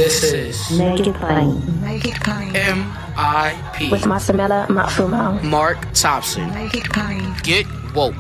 This is Make It Plain. Make It Plain. MIP With Masamela Matfumo. Mark Thompson. Make It Plain. Get woke.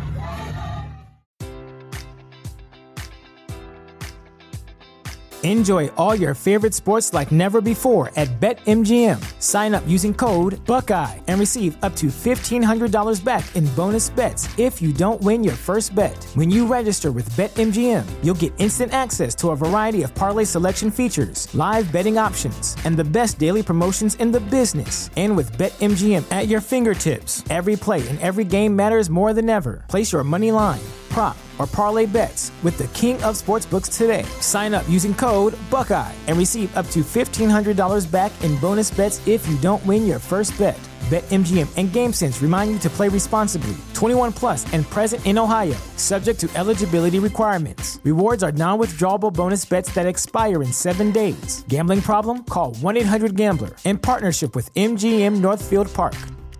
Enjoy all your favorite sports like never before at BetMGM. Sign up using code Buckeye and receive up to $1,500 back in bonus bets if you don't win your first bet. When you register with BetMGM, you'll get instant access to a variety of parlay selection features, live betting options, and the best daily promotions in the business. And with BetMGM at your fingertips, every play and every game matters more than ever. Place your money line, prop, or parlay bets with the king of sportsbooks today. Sign up using code Buckeye and receive up to $1,500 back in bonus bets if you don't win your first bet. BetMGM and GameSense remind you to play responsibly. 21 plus and present in Ohio, subject to eligibility requirements. Rewards are non-withdrawable bonus bets that expire in 7 days. Gambling problem? Call 1-800-GAMBLER. In partnership with MGM Northfield Park.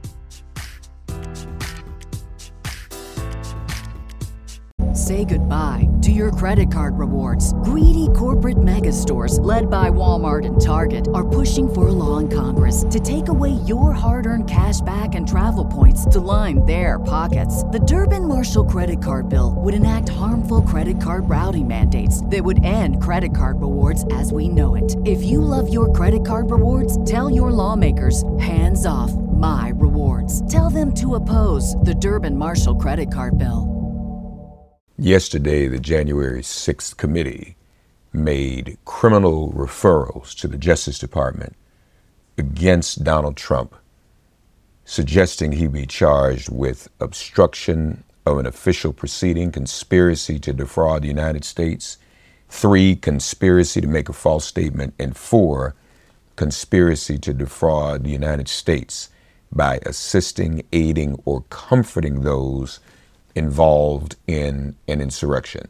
Say goodbye to your credit card rewards. Greedy corporate mega stores, led by Walmart and Target, are pushing for a law in Congress to take away your hard-earned cash back and travel points to line their pockets. The Durbin-Marshall credit card bill would enact harmful credit card routing mandates that would end credit card rewards as we know it. If you love your credit card rewards, tell your lawmakers, hands off my rewards. Tell them to oppose the Durbin-Marshall credit card bill. Yesterday, the January 6th committee made criminal referrals to the Justice Department against Donald Trump, suggesting he be charged with obstruction of an official proceeding, conspiracy to defraud the United States, 3, conspiracy to make a false statement, and 4, conspiracy to defraud the United States by assisting, aiding, or comforting those involved in an insurrection.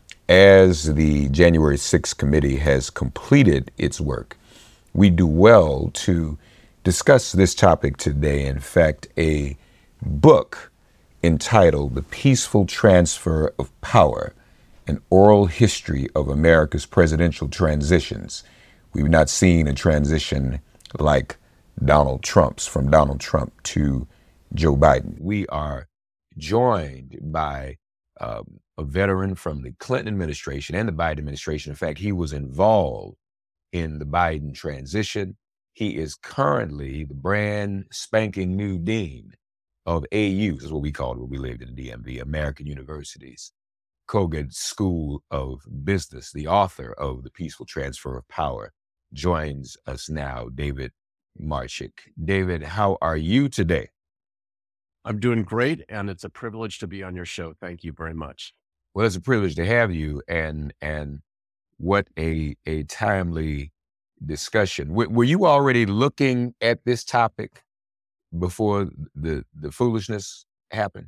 As the January 6th committee has completed its work, we do well to discuss this topic today. In fact, a book entitled The Peaceful Transfer of Power, an Oral History of America's Presidential Transitions. We've not seen a transition like Donald Trump's, from Donald Trump to Joe Biden. We are joined by a veteran from the Clinton administration and the Biden administration. In fact, he was involved in the Biden transition. He is currently the brand spanking new dean of AU, this is what we called it when we lived in the DMV, American University's Kogan School of Business. The author of The Peaceful Transfer of Power joins us now, David Marchick. David, how are you today? I'm doing great, and it's a privilege to be on your show. Thank you very much. Well, it's a privilege to have you, and what a timely discussion. Were you already looking at this topic before the foolishness happened?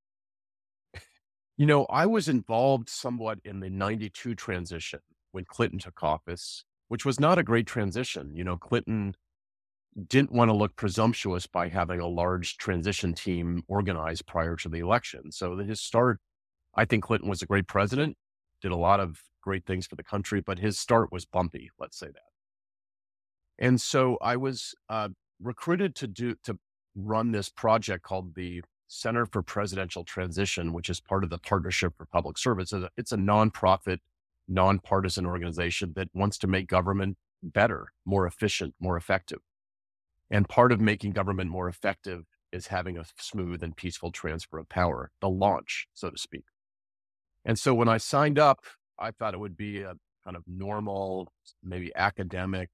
You know, I was involved somewhat in the 92 transition when Clinton took office, which was not a great transition. You know, Clinton didn't want to look presumptuous by having a large transition team organized prior to the election. So his start, I think Clinton was a great president, did a lot of great things for the country, but his start was bumpy, let's say that. And so I was recruited to run this project called the Center for Presidential Transition, which is part of the Partnership for Public Service. It's a nonprofit, nonpartisan organization that wants to make government better, more efficient, more effective. And part of making government more effective is having a smooth and peaceful transfer of power, the launch, so to speak. And so when I signed up, I thought it would be a kind of normal, maybe academic,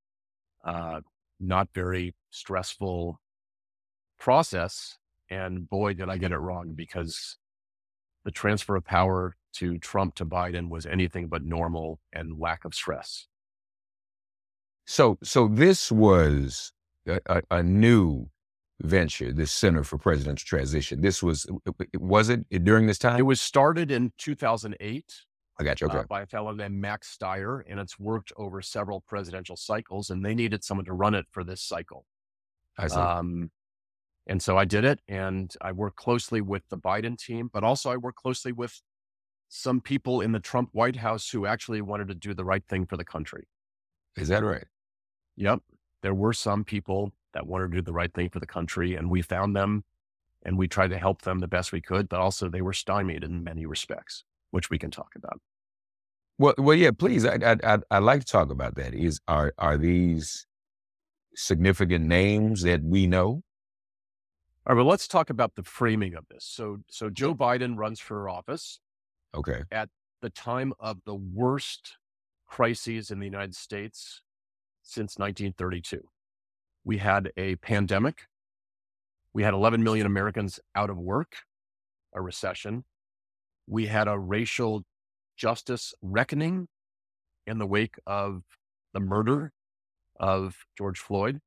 not very stressful process. And boy, did I get it wrong, because the transfer of power to Trump to Biden was anything but normal and lack of stress. So this was a new venture, this Center for Presidential Transition. Was it during this time? It was started in 2008. I got you. Okay. By a fellow named Max Stier, and it's worked over several presidential cycles, and they needed someone to run it for this cycle. I see. And so I did it, and I worked closely with the Biden team, but also I worked closely with some people in the Trump White House who actually wanted to do the right thing for the country. Is that right? Yep. There were some people that wanted to do the right thing for the country, and we found them and we tried to help them the best we could, but also they were stymied in many respects, which we can talk about. Well, yeah, please. I'd like to talk about that. Are these significant names that we know? All right, well, let's talk about the framing of this. So Joe Biden runs for office Okay. at the time of the worst crises in the United States since 1932. We had a pandemic. We had 11 million Americans out of work, a recession. We had a racial justice reckoning in the wake of the murder of George Floyd.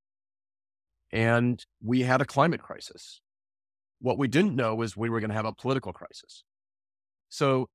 And we had a climate crisis. What we didn't know is we were going to have a political crisis. So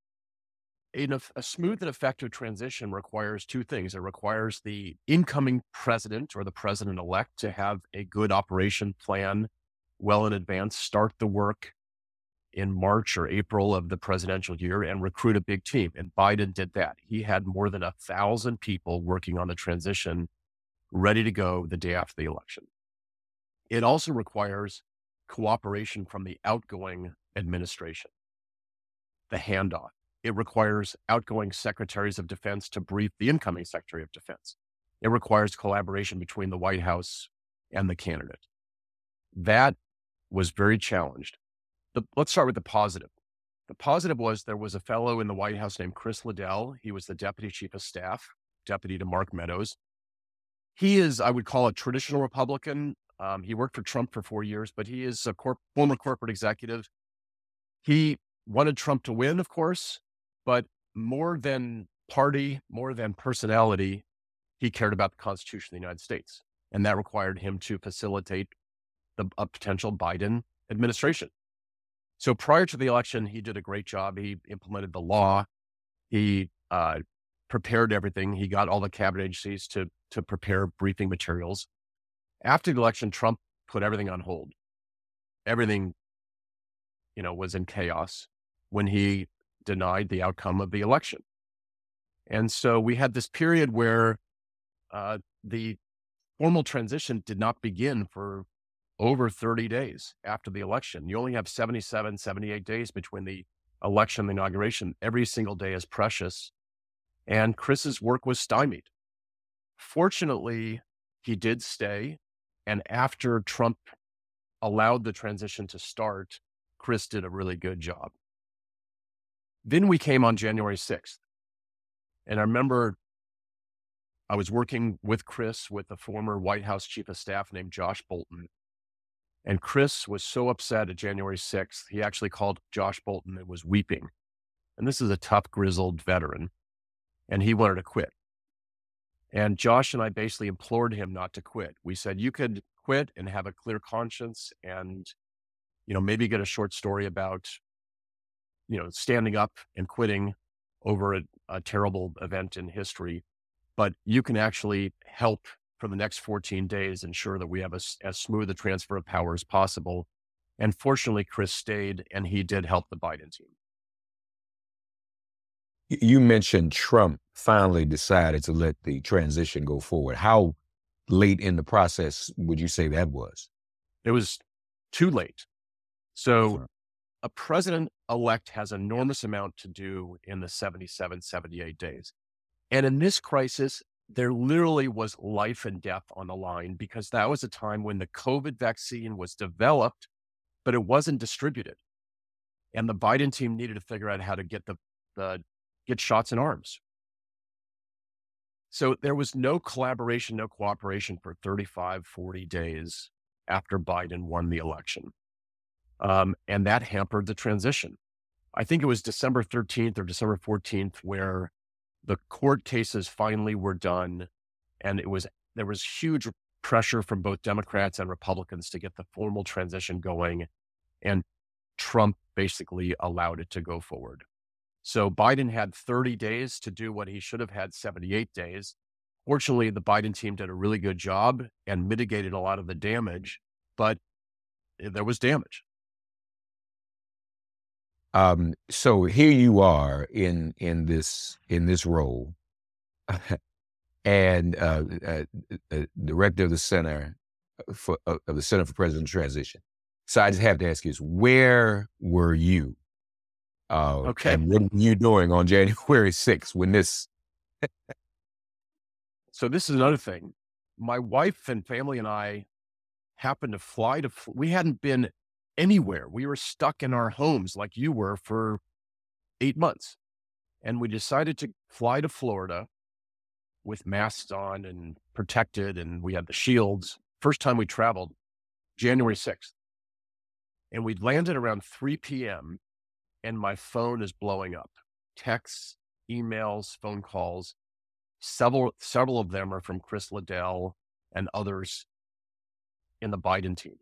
a smooth and effective transition requires two things. It requires the incoming president or the president-elect to have a good operation plan well in advance, start the work in March or April of the presidential year and recruit a big team. And Biden did that. He had more than 1,000 people working on the transition ready to go the day after the election. It also requires cooperation from the outgoing administration, the handoff. It requires outgoing secretaries of defense to brief the incoming secretary of defense. It requires collaboration between the White House and the candidate. That was very challenged. Let's start with the positive. The positive was there was a fellow in the White House named Chris Liddell. He was the deputy chief of staff, deputy to Mark Meadows. He is, I would call, a traditional Republican. He worked for Trump for 4 years, but he is a former corporate executive. He wanted Trump to win, of course, but more than party, more than personality, he cared about the Constitution of the United States. And that required him to facilitate a potential Biden administration. So prior to the election, he did a great job. He implemented the law. He prepared everything. He got all the cabinet agencies to prepare briefing materials. After the election, Trump put everything on hold. Everything, was in chaos when he denied the outcome of the election. And so we had this period where the formal transition did not begin for over 30 days after the election. You only have 77, 78 days between the election and the inauguration. Every single day is precious. And Chris's work was stymied. Fortunately, he did stay. And after Trump allowed the transition to start, Chris did a really good job. Then we came on January 6th. And I remember I was working with Chris with a former White House chief of staff named Josh Bolten. And Chris was so upset at January 6th, he actually called Josh Bolten and was weeping. And this is a tough, grizzled veteran. And he wanted to quit. And Josh and I basically implored him not to quit. We said, you could quit and have a clear conscience and, maybe get a short story about, standing up and quitting over a terrible event in history. But you can actually help for the next 14 days ensure that we have as smooth a transfer of power as possible. And fortunately, Chris stayed and he did help the Biden team. You mentioned Trump finally decided to let the transition go forward. How late in the process would you say that was? It was too late. So a president-elect has an enormous amount to do in the 77, 78 days. And in this crisis, there literally was life and death on the line because that was a time when the COVID vaccine was developed, but it wasn't distributed. And the Biden team needed to figure out how to get get shots in arms. So there was no collaboration, no cooperation for 35, 40 days after Biden won the election. And that hampered the transition. I think it was December 13th or December 14th where the court cases finally were done. And there was huge pressure from both Democrats and Republicans to get the formal transition going. And Trump basically allowed it to go forward. So Biden had 30 days to do what he should have had 78 days. Fortunately, the Biden team did a really good job and mitigated a lot of the damage, but there was damage. So here you are in this role. and director of the Center for Presidential Transition. So I just have to ask you, where were you? Okay. And what were you doing on January 6th when this? So this is another thing. My wife and family and I happened to fly we hadn't been anywhere. We were stuck in our homes like you were for 8 months. And we decided to fly to Florida with masks on and protected, and we had the shields. First time we traveled, January 6th. And we landed around 3 p.m. and my phone is blowing up. Texts, emails, phone calls. Several of them are from Chris Liddell and others in the Biden team.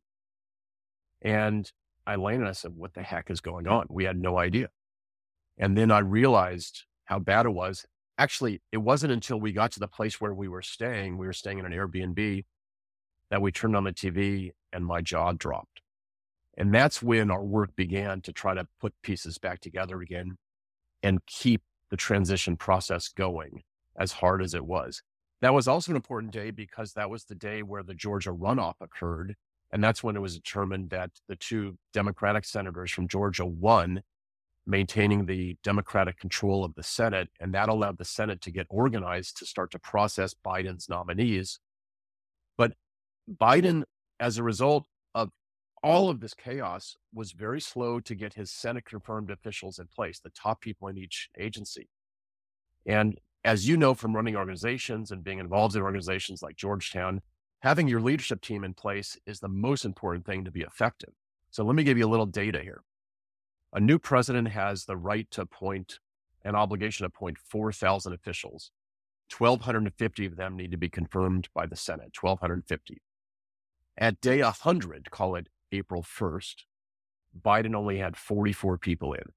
And I landed and I said, what the heck is going on? We had no idea. And then I realized how bad it was. Actually, it wasn't until we got to the place where we were staying in an Airbnb, that we turned on the TV and my jaw dropped. And that's when our work began to try to put pieces back together again and keep the transition process going, as hard as it was. That was also an important day because that was the day where the Georgia runoff occurred. And that's when it was determined that the two Democratic senators from Georgia won, maintaining the Democratic control of the Senate. And that allowed the Senate to get organized to start to process Biden's nominees. But Biden, as a result of all of this chaos, was very slow to get his Senate confirmed officials in place, the top people in each agency. And as you know from running organizations and being involved in organizations like Georgetown, having your leadership team in place is the most important thing to be effective. So let me give you a little data here. A new president has the right to appoint, an obligation to appoint 4,000 officials. 1,250 of them need to be confirmed by the Senate, 1,250. At day 100, call it April 1st, Biden only had 44 people in.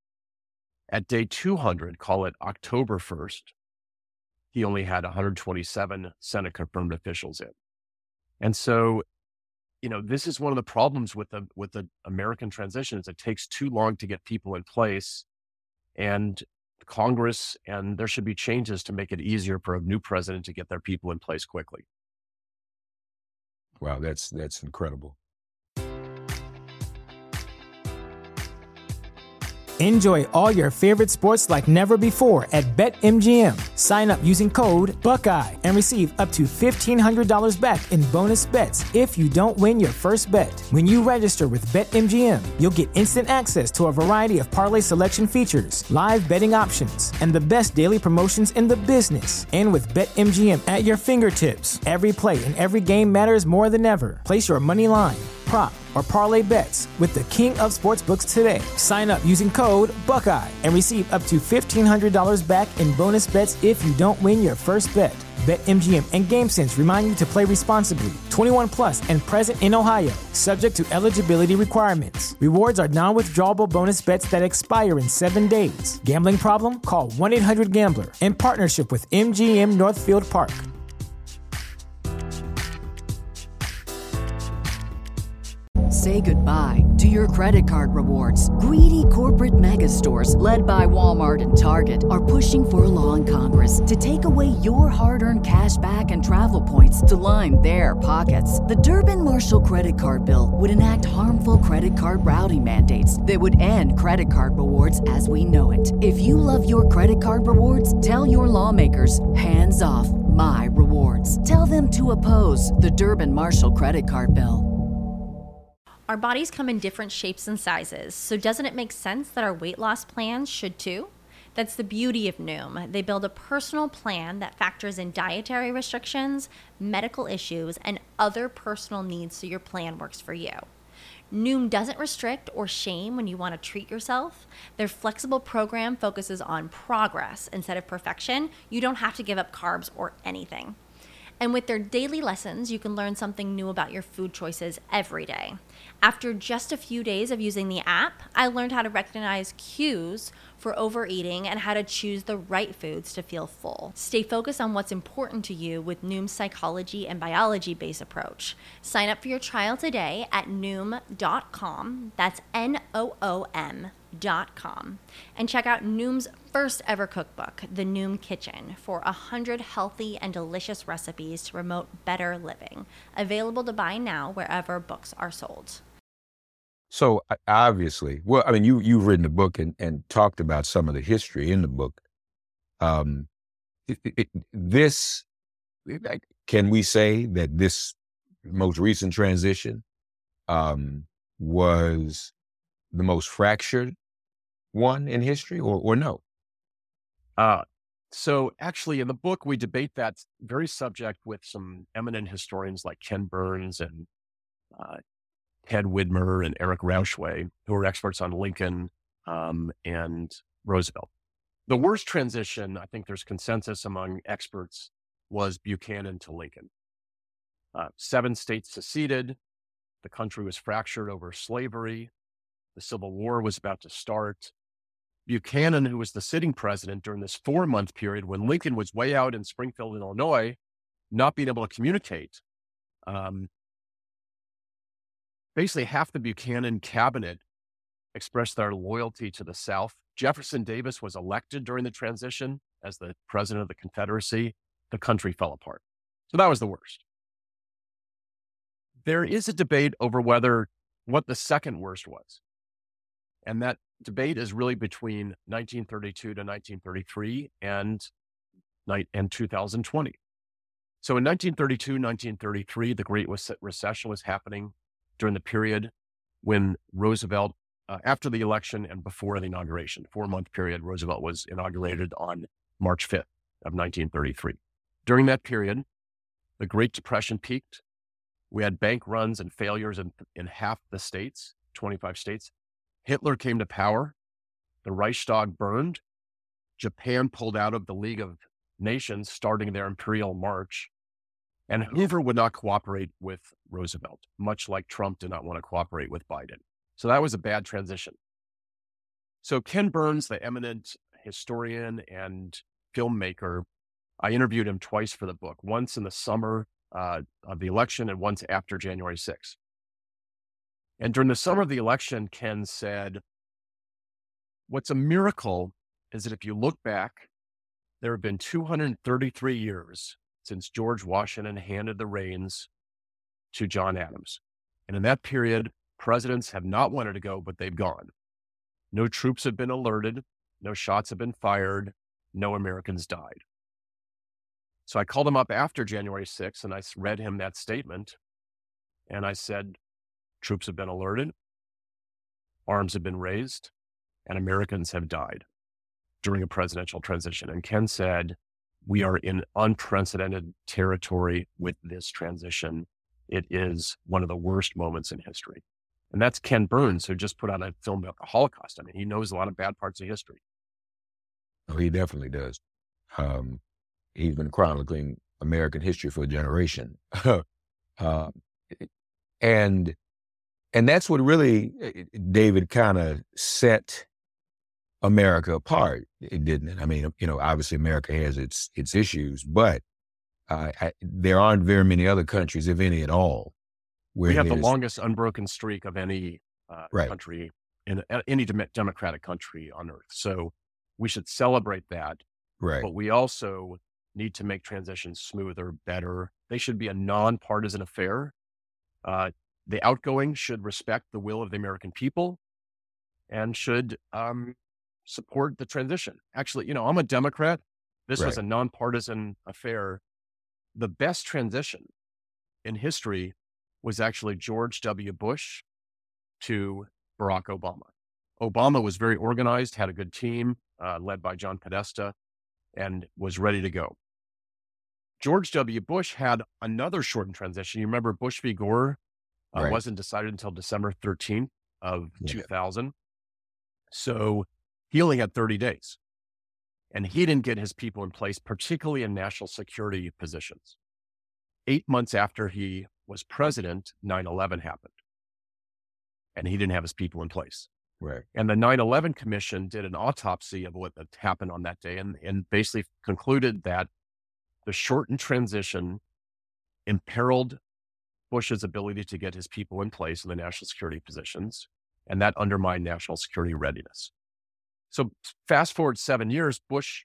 At day 200, call it October 1st, he only had 127 Senate confirmed officials in. And so, this is one of the problems with the American transition is it takes too long to get people in place, and Congress, and there should be changes to make it easier for a new president to get their people in place quickly. Wow, that's incredible. Enjoy all your favorite sports like never before at BetMGM. Sign up using code Buckeye and receive up to $1,500 back in bonus bets if you don't win your first bet. When you register with BetMGM, you'll get instant access to a variety of parlay selection features, live betting options, and the best daily promotions in the business. And with BetMGM at your fingertips, every play and every game matters more than ever. Place your money line, prop, or parlay bets with the king of sportsbooks today. Sign up using code Buckeye and receive up to $1,500 back in bonus bets if you don't win your first bet. BetMGM and GameSense remind you to play responsibly. 21 plus and present in Ohio, subject to eligibility requirements. Rewards are non-withdrawable bonus bets that expire in 7 days. Gambling problem? Call 1-800-GAMBLER. In partnership with MGM Northfield Park. Say goodbye to your credit card rewards. Greedy corporate mega stores, led by Walmart and Target, are pushing for a law in Congress to take away your hard-earned cash back and travel points to line their pockets. The Durbin-Marshall credit card bill would enact harmful credit card routing mandates that would end credit card rewards as we know it. If you love your credit card rewards, tell your lawmakers, hands off my rewards. Tell them to oppose the Durbin-Marshall credit card bill. Our bodies come in different shapes and sizes, so doesn't it make sense that our weight loss plans should too? That's the beauty of Noom. They build a personal plan that factors in dietary restrictions, medical issues, and other personal needs so your plan works for you. Noom doesn't restrict or shame when you want to treat yourself. Their flexible program focuses on progress instead of perfection. You don't have to give up carbs or anything. And with their daily lessons, you can learn something new about your food choices every day. After just a few days of using the app, I learned how to recognize cues for overeating and how to choose the right foods to feel full. Stay focused on what's important to you with Noom's psychology and biology-based approach. Sign up for your trial today at Noom.com. That's Noom.com. noom.com and check out Noom's first ever cookbook, The Noom Kitchen, for 100 healthy and delicious recipes to promote better living. Available to buy now wherever books are sold. So obviously, well, I mean, you've written a book and talked about some of the history in the book. This, can we say that this most recent transition was the most fractured one in history, or no? So actually, in the book, we debate that very subject with some eminent historians like Ken Burns and Ted Widmer and Eric Rauchway, who are experts on Lincoln and Roosevelt. The worst transition, I think there's consensus among experts, was Buchanan to Lincoln. 7 states seceded. The country was fractured over slavery. The Civil War was about to start. Buchanan, who was the sitting president during this 4-month period when Lincoln was way out in Springfield, Illinois, not being able to communicate. Basically, half the Buchanan cabinet expressed their loyalty to the South. Jefferson Davis was elected during the transition as the president of the Confederacy. The country fell apart. So that was the worst. There is a debate over what the second worst was. And that debate is really between 1932 to 1933 and 2020. So in 1932, 1933, the Great Recession was happening during the period when Roosevelt, after the election and before the inauguration, 4-month period, Roosevelt was inaugurated on March 5th of 1933. During that period, the Great Depression peaked. We had bank runs and failures in half the states, 25 states. Hitler came to power. The Reichstag burned. Japan pulled out of the League of Nations, starting their imperial march. And Hoover would not cooperate with Roosevelt, much like Trump did not want to cooperate with Biden. So that was a bad transition. So Ken Burns, the eminent historian and filmmaker, I interviewed him twice for the book, once in the summer of the election and once after January 6th. And during the summer of the election, Ken said, what's a miracle is that if you look back, there have been 233 years since George Washington handed the reins to John Adams. And in that period, presidents have not wanted to go, but they've gone. No troops have been alerted. No shots have been fired. No Americans died. So I called him up after January 6th and I read him that statement. And I said, troops have been alerted, arms have been raised, and Americans have died during a presidential transition. And Ken said, we are in unprecedented territory with this transition. It is one of the worst moments in history. And that's Ken Burns, who just put out a film about the Holocaust. I mean, he knows a lot of bad parts of history. Oh, he definitely does. He's been chronicling American history for a generation. And that's what really, David, kind of set America apart, didn't it? I mean, obviously America has its issues, but there aren't very many other countries, if any at all, where we have the longest unbroken streak of any right. country, in any democratic country on earth. So we should celebrate that. Right. But we also need to make transitions smoother, better. They should be a nonpartisan affair. The outgoing should respect the will of the American people and should support the transition. Actually, I'm a Democrat. This was a nonpartisan affair. The best transition in history was actually George W. Bush to Barack Obama. Obama was very organized, had a good team led by John Podesta, and was ready to go. George W. Bush had another shortened transition. You remember Bush v. Gore wasn't decided until December 13th of 2000. So he only had 30 days. And he didn't get his people in place, particularly in national security positions. 8 months after he was president, 9/11 happened. And he didn't have his people in place. Right. And the 9/11 Commission did an autopsy of what had happened on that day and basically concluded that the shortened transition imperiled Bush's ability to get his people in place in the national security positions. and that undermined national security readiness. So fast forward 7 years, Bush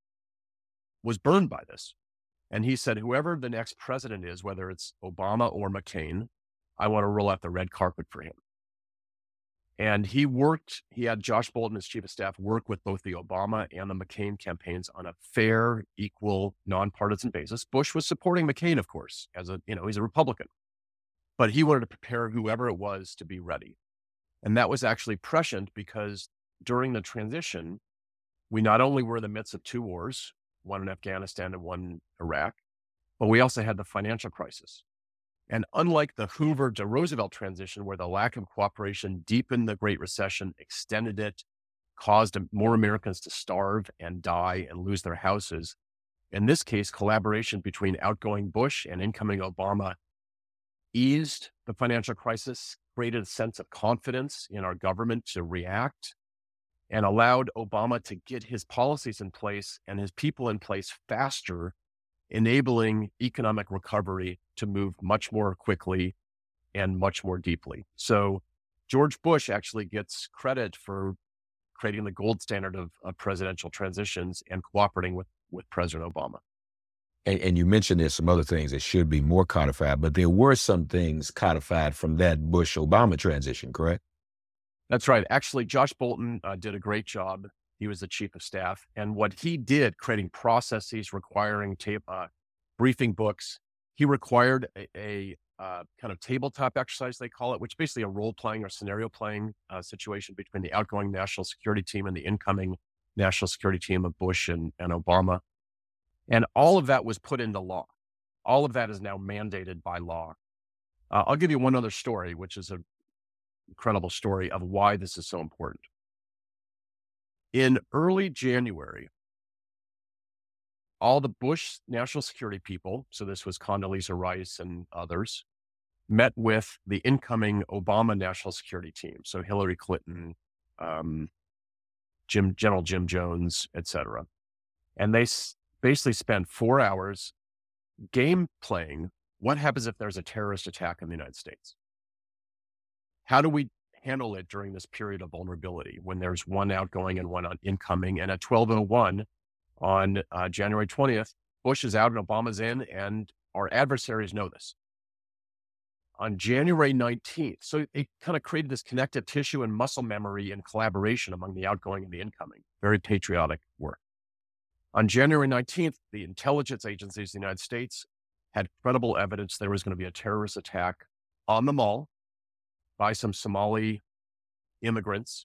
was burned by this. And he said, whoever the next president is, whether it's Obama or McCain, I want to roll out the red carpet for him. And he had Josh Bolten as chief of staff work with both the Obama and the McCain campaigns on a fair, equal, nonpartisan basis. Bush was supporting McCain, of course, he's a Republican, but he wanted to prepare whoever it was to be ready. And that was actually prescient because during the transition, we not only were in the midst of 2 wars, one in Afghanistan and one in Iraq, but we also had the financial crisis. And unlike the Hoover to Roosevelt transition, where the lack of cooperation deepened the Great Recession, extended it, caused more Americans to starve and die and lose their houses, in this case, collaboration between outgoing Bush and incoming Obama eased the financial crisis, created a sense of confidence in our government to react, and allowed Obama to get his policies in place and his people in place faster, enabling economic recovery to move much more quickly and much more deeply. So George Bush actually gets credit for creating the gold standard of presidential transitions and cooperating with President Obama. And you mentioned there's some other things that should be more codified, but there were some things codified from that Bush-Obama transition, correct? That's right. Actually, Josh Bolten did a great job. He was the chief of staff. And what he did, creating processes, requiring briefing books, he required a kind of tabletop exercise, they call it, which is basically a role-playing or scenario-playing situation between the outgoing national security team and the incoming national security team of Bush and Obama. And all of that was put into law. All of that is now mandated by law. I'll give you one other story, which is an incredible story of why this is so important. In early January, all the Bush national security people, so this was Condoleezza Rice and others, met with the incoming Obama national security team. So Hillary Clinton, General Jim Jones, et cetera. And they basically spent 4 hours game playing what happens if there's a terrorist attack in the United States. How do we handle it during this period of vulnerability when there's one outgoing and one incoming? And at 12:01 on January 20th, Bush is out and Obama's in, and our adversaries know this. On January 19th, so it kind of created this connective tissue and muscle memory and collaboration among the outgoing and the incoming. Very patriotic work. On January 19th, the intelligence agencies of the United States had credible evidence there was going to be a terrorist attack on the mall by some Somali immigrants,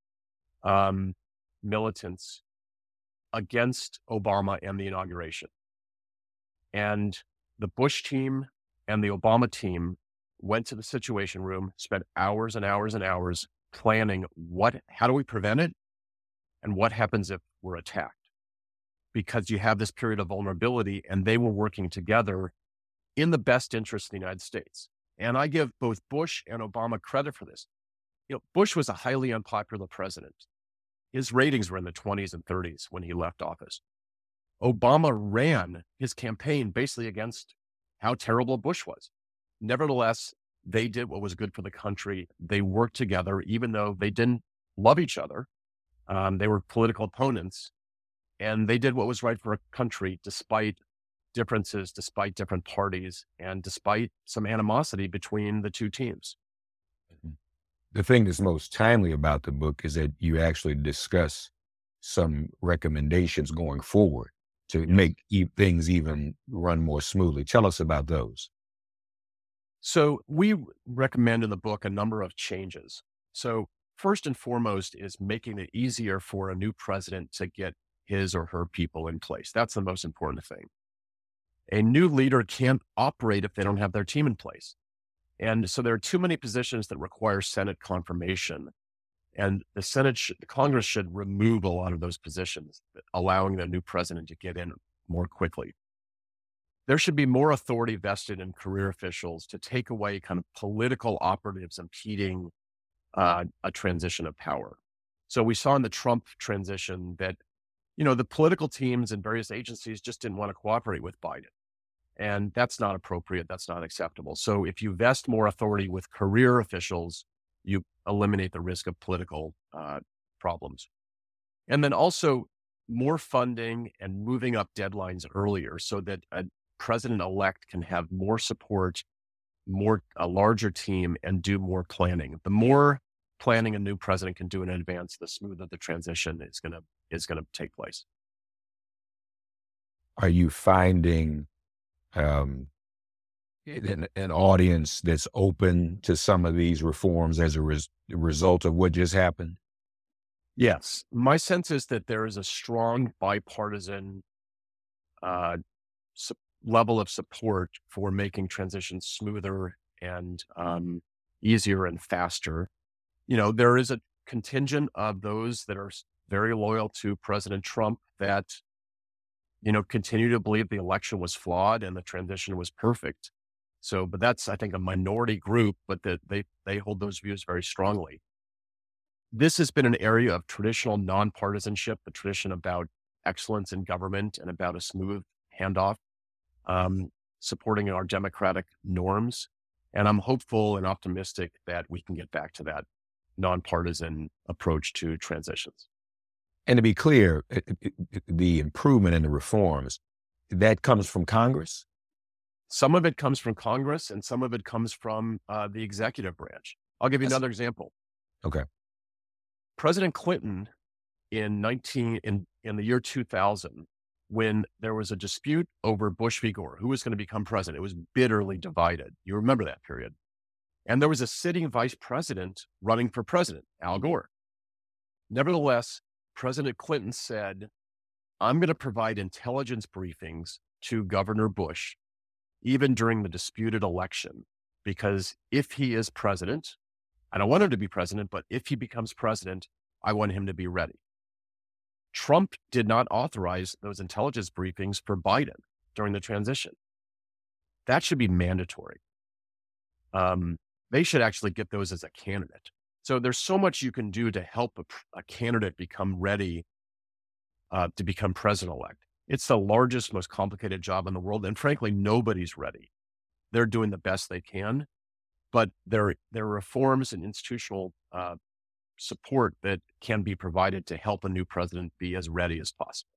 militants against Obama and the inauguration. And the Bush team and the Obama team went to the Situation Room, spent hours and hours and hours planning how do we prevent it and what happens if we're attacked? Because you have this period of vulnerability, and they were working together in the best interest of the United States. And I give both Bush and Obama credit for this. Bush was a highly unpopular president. His ratings were in the 20s and 30s when he left office. Obama ran his campaign basically against how terrible Bush was. Nevertheless, they did what was good for the country. They worked together, even though they didn't love each other. They were political opponents. And they did what was right for a country, despite differences, despite different parties, and despite some animosity between the two teams. The thing that's most timely about the book is that you actually discuss some recommendations going forward to make things even run more smoothly. Tell us about those. So we recommend in the book a number of changes. So first and foremost is making it easier for a new president to get his or her people in place. That's the most important thing. A new leader can't operate if they don't have their team in place. And so there are too many positions that require Senate confirmation. And the Congress should remove a lot of those positions, allowing the new president to get in more quickly. There should be more authority vested in career officials to take away kind of political operatives impeding a transition of power. So we saw in the Trump transition that the political teams and various agencies just didn't want to cooperate with Biden. And that's not appropriate. That's not acceptable. So if you vest more authority with career officials, you eliminate the risk of political problems. And then also more funding and moving up deadlines earlier so that a president-elect can have more support, a larger team, and do more planning. The more planning a new president can do in advance, the smoother the transition is going to take place. Are you finding an audience that's open to some of these reforms as a result of what just happened? Yes. My sense is that there is a strong bipartisan level of support for making transitions smoother and easier and faster. There is a contingent of those that are very loyal to President Trump that, continue to believe the election was flawed and the transition was perfect. But that's, I think, a minority group, but that they hold those views very strongly. This has been an area of traditional nonpartisanship, the tradition about excellence in government and about a smooth handoff, supporting our democratic norms. And I'm hopeful and optimistic that we can get back to that nonpartisan approach to transitions. And to be clear, the improvement and the reforms, that comes from Congress? Some of it comes from Congress and some of it comes from the executive branch. I'll give you another example. Okay. President Clinton in the year 2000, when there was a dispute over Bush v. Gore, who was going to become president, it was bitterly divided. You remember that period. And there was a sitting vice president running for president, Al Gore. Nevertheless, President Clinton said, I'm going to provide intelligence briefings to Governor Bush, even during the disputed election, because if he is president, I don't want him to be president, but if he becomes president, I want him to be ready. Trump did not authorize those intelligence briefings for Biden during the transition. That should be mandatory. They should actually get those as a candidate. So there's so much you can do to help a candidate become ready to become president-elect. It's the largest, most complicated job in the world, and frankly, nobody's ready. They're doing the best they can, but there are reforms and institutional support that can be provided to help a new president be as ready as possible.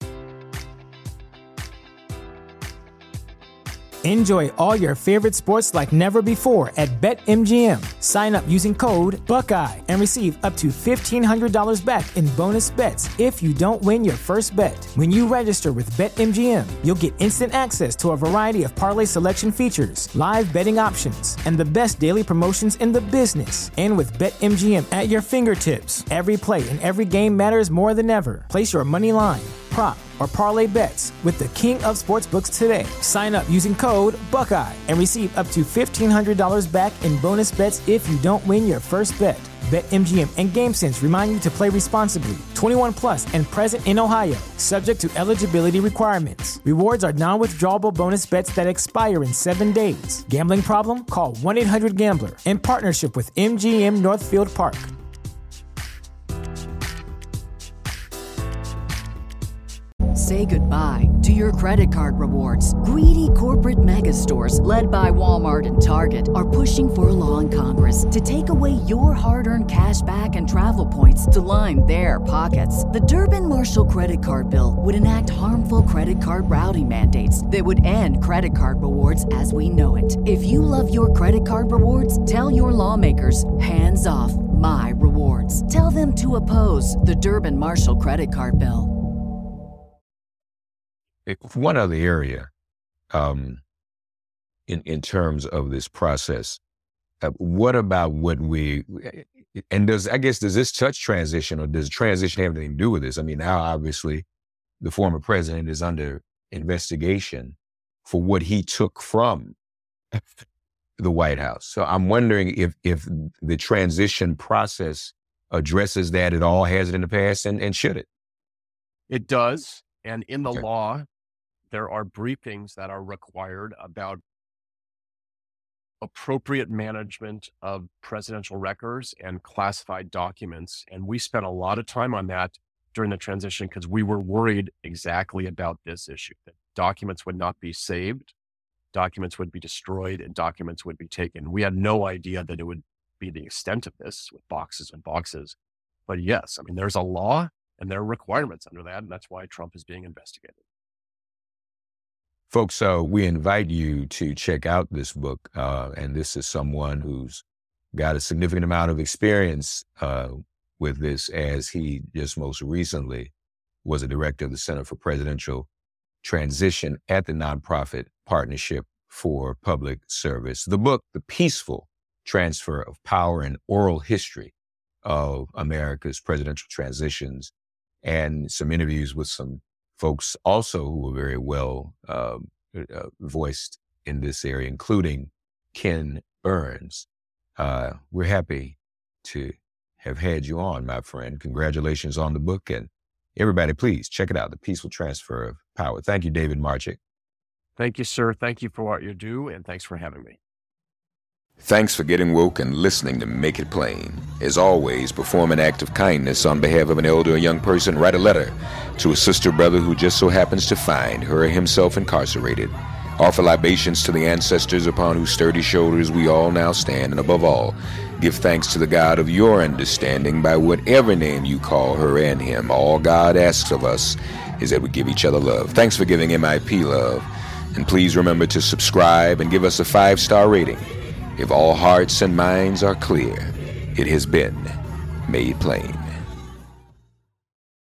Enjoy all your favorite sports like never before at BetMGM. Sign up using code Buckeye and receive up to $1,500 back in bonus bets if you don't win your first bet. When you register with BetMGM, you'll get instant access to a variety of parlay selection features, live betting options, and the best daily promotions in the business. And with BetMGM at your fingertips, every play and every game matters more than ever. Place your money line, prop, or parlay bets with the king of sportsbooks today. Sign up using code Buckeye and receive up to $1,500 back in bonus bets if you don't win your first bet. BetMGM and GameSense remind you to play responsibly. 21 plus and present in Ohio, subject to eligibility requirements. Rewards are non-withdrawable bonus bets that expire in 7 days. Gambling problem? Call 1-800-GAMBLER in partnership with MGM Northfield Park. Say goodbye to your credit card rewards. Greedy corporate mega stores, led by Walmart and Target, are pushing for a law in Congress to take away your hard-earned cash back and travel points to line their pockets. The Durbin-Marshall credit card bill would enact harmful credit card routing mandates that would end credit card rewards as we know it. If you love your credit card rewards, tell your lawmakers, hands off my rewards. Tell them to oppose the Durbin-Marshall credit card bill. One other area, in terms of this process, what about what does this touch transition, or does transition have anything to do with this? I mean, now obviously the former president is under investigation for what he took from the White House. So I'm wondering if the transition process addresses that at all, has it in the past, and should it? It does. And in the law, there are briefings that are required about appropriate management of presidential records and classified documents. And we spent a lot of time on that during the transition because we were worried exactly about this issue, that documents would not be saved, documents would be destroyed, and documents would be taken. We had no idea that it would be the extent of this with boxes and boxes. But yes, I mean, there's a law and there are requirements under that, and that's why Trump is being investigated. Folks, we invite you to check out this book, and this is someone who's got a significant amount of experience with this, as he just most recently was a director of the Center for Presidential Transition at the nonprofit Partnership for Public Service. The book, The Peaceful Transfer of Power, and Oral History of America's Presidential Transitions, and some interviews with some folks also who were very well voiced in this area, including Ken Burns. We're happy to have had you on, my friend. Congratulations on the book, and everybody, please check it out, The Peaceful Transfer of Power. Thank you, David Marchick. Thank you, sir. Thank you for what you do, and thanks for having me. Thanks for getting woke and listening to Make It Plain. As always, perform an act of kindness on behalf of an elder or young person. Write a letter to a sister or brother who just so happens to find her or himself incarcerated. Offer libations to the ancestors upon whose sturdy shoulders we all now stand. And above all, give thanks to the God of your understanding by whatever name you call her and him. All God asks of us is that we give each other love. Thanks for giving MIP love. And please remember to subscribe and give us a 5-star rating. If all hearts and minds are clear, it has been made plain.